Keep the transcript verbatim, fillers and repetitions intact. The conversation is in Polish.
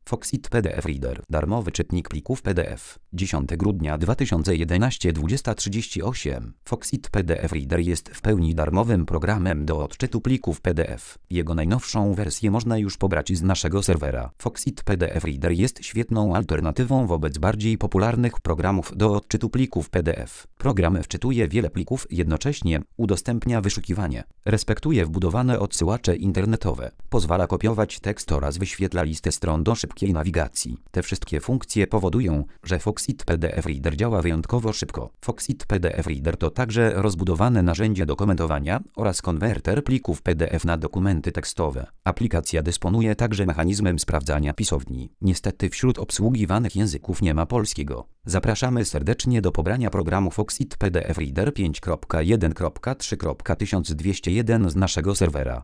Foxit P D F Reader. Darmowy czytnik plików P D F. dziesiątego grudnia dwa tysiące jedenastego, dwudziesta trzydzieści osiem. Foxit P D F Reader jest w pełni darmowym programem do odczytu plików P D F. Jego najnowszą wersję można już pobrać z naszego serwera. Foxit P D F Reader jest świetną alternatywą wobec bardziej popularnych programów do odczytu plików P D F. Program wczytuje wiele plików jednocześnie, udostępnia wyszukiwanie, respektuje wbudowane odsyłacze internetowe, pozwala kopiować tekst oraz wyświetla listę stron do szybkiej nawigacji. Te wszystkie funkcje powodują, że Foxit P D F Reader działa wyjątkowo szybko. Foxit P D F Reader to także rozbudowane narzędzie do komentowania oraz konwerter plików P D F na dokumenty tekstowe. Aplikacja dysponuje także mechanizmem sprawdzania pisowni. Niestety wśród obsługiwanych języków nie ma polskiego. Zapraszamy serdecznie do pobrania programu Foxit P D F Reader pięć kropka jeden kropka trzy kropka tysiąc dwieście jeden z naszego serwera.